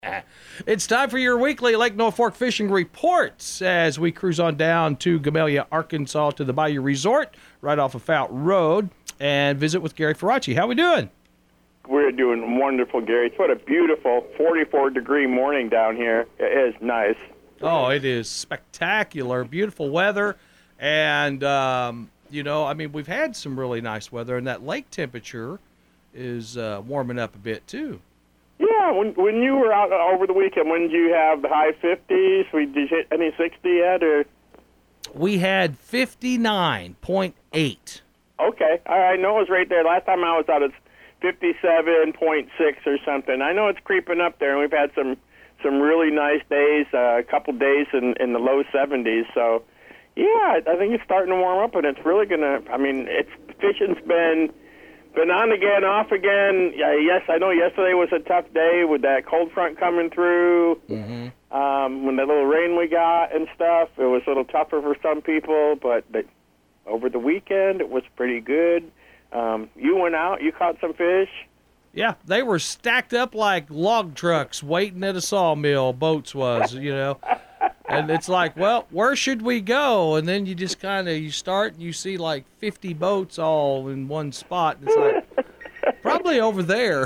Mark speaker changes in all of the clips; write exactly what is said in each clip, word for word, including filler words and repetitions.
Speaker 1: It's time for your weekly Lake Norfolk Fishing Reports as we cruise on down to Gamelia, Arkansas to the Bayou Resort right off of Fout Road and visit with Gary Faraci. How we doing?
Speaker 2: We're doing wonderful, Gary. What a beautiful forty-four degree morning down here. It is nice.
Speaker 1: Oh, it is spectacular. Beautiful weather. And, um, you know, I mean, we've had some really nice weather, and that lake temperature is uh, warming up a bit, too.
Speaker 2: Yeah, when when you were out over the weekend, when did you have the high fifties? We, did you hit any sixty yet? Or?
Speaker 1: We had fifty-nine point eight.
Speaker 2: Okay. All right. I know it was right there. Last time I was out, it's fifty-seven point six or something. I know it's creeping up there, and we've had some, some really nice days, uh, a couple days in, in the low seventies. So, yeah, I think it's starting to warm up, and it's really going to, I mean, it's fishing's been... Been on again, off again. Yeah, yes, I know yesterday was a tough day with that cold front coming through.
Speaker 1: Mm-hmm.
Speaker 2: Um, when the little rain we got and stuff, it was a little tougher for some people, but the, over the weekend, it was pretty good. Um, you went out, you caught some fish.
Speaker 1: Yeah, they were stacked up like log trucks waiting at a sawmill, boats was, you know. And it's like, well, where should we go? And then you just kind of, you start and you see like fifty boats all in one spot. And it's like, probably over there.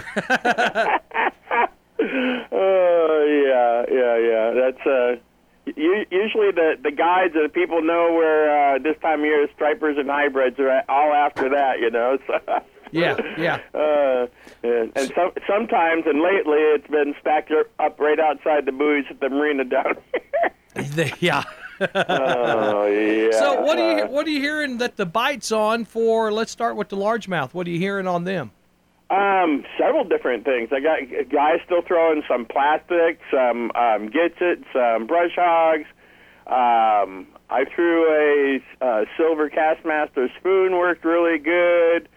Speaker 2: Oh, yeah, yeah, yeah. That's, uh, usually the, the guides and the people know where uh, this time of year stripers and hybrids are all after that, you know. So,
Speaker 1: yeah, yeah.
Speaker 2: Uh, and and some, sometimes, and lately, it's been stacked up right outside the buoys at the marina down here.
Speaker 1: Yeah.
Speaker 2: Oh, yeah.
Speaker 1: So what are you what are you hearing that the bite's on for? Let's start with the largemouth. What are you hearing on them?
Speaker 2: Um, several different things. I got guys still throwing some plastic, some um, Gitsit, some brush hogs. Um, I threw a uh, silver Castmaster spoon, worked really good.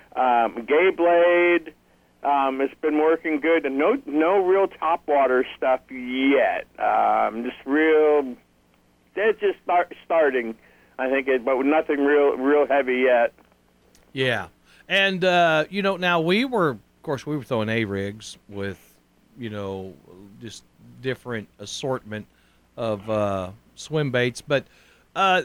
Speaker 2: Um, Gay blade. Um, it's been working good, and no no real topwater stuff yet. Um, just real, it's just start, starting, I think, it, but nothing real real heavy yet.
Speaker 1: Yeah, and uh, you know, now we were, of course, we were throwing A-rigs with, you know, just different assortment of uh, swim baits, but uh,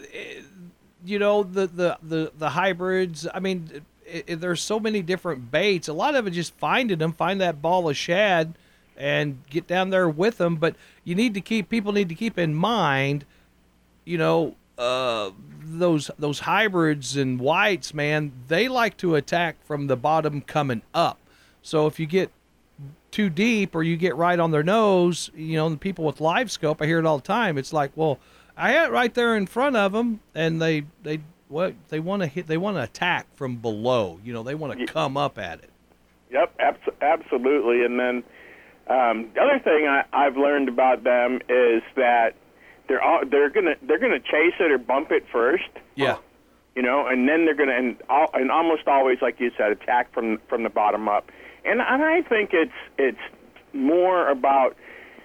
Speaker 1: you know, the the the the hybrids. I mean. It, it, there's so many different baits. A lot of it just finding them, find that ball of shad, and get down there with them. But you need to keep people need to keep in mind, you know, uh, those those hybrids and whites, man. They like to attack from the bottom coming up. So if you get too deep or you get right on their nose, you know, the people with live scope, I hear it all the time. It's like, well, I had it right there in front of them, and they they. Well, they want to hit. They want to attack from below. You know, they want to come up at it.
Speaker 2: Yep, abs- absolutely. And then um, the other thing I, I've learned about them is that they're all, they're gonna they're gonna chase it or bump it first.
Speaker 1: Yeah.
Speaker 2: You know, and then they're gonna and, all, and almost always, like you said, attack from from the bottom up. And and I think it's it's more about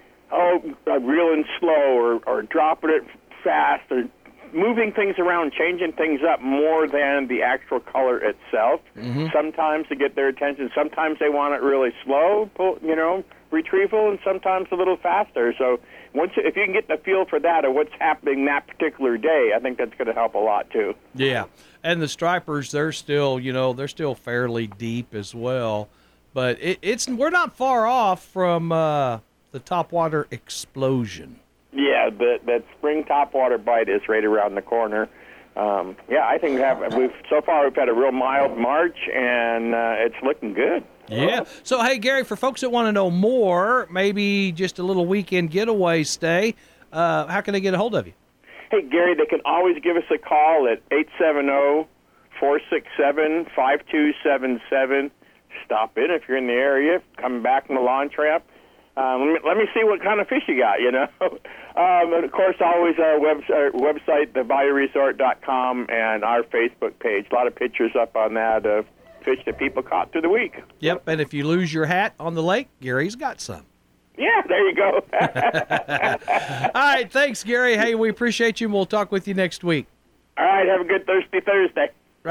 Speaker 2: oh uh, reeling slow or or dropping it fast or moving things around, changing things up more than the actual color itself.
Speaker 1: Mm-hmm.
Speaker 2: Sometimes to get their attention. Sometimes they want it really slow, pull, you know, retrieval, and sometimes a little faster. So once if you can get the feel for that or what's happening that particular day, I think that's going to help a lot too.
Speaker 1: Yeah, and the stripers, they're still, you know, they're still fairly deep as well. But it, it's we're not far off from uh, the topwater explosion.
Speaker 2: Yeah, that that spring topwater bite is right around the corner. Um, yeah, I think we have, we've so far we've had a real mild March, and uh, it's looking good.
Speaker 1: Yeah. So, hey, Gary, for folks that want to know more, maybe just a little weekend getaway stay, uh, how can they get a hold of you?
Speaker 2: Hey, Gary, they can always give us a call at eight seven zero, four six seven, five two seven seven. Stop in if you're in the area, coming back from the launch ramp. Um, let, me, let me see what kind of fish you got, you know. um, and, of course, always our, web, our website, the bayou resort dot com, and our Facebook page. A lot of pictures up on that of fish that people caught through the week.
Speaker 1: Yep, and if you lose your hat on the lake, Gary's got some.
Speaker 2: Yeah, there you go.
Speaker 1: All right, thanks, Gary. Hey, we appreciate you, and we'll talk with you next week.
Speaker 2: All right, have a good Thirsty Thursday.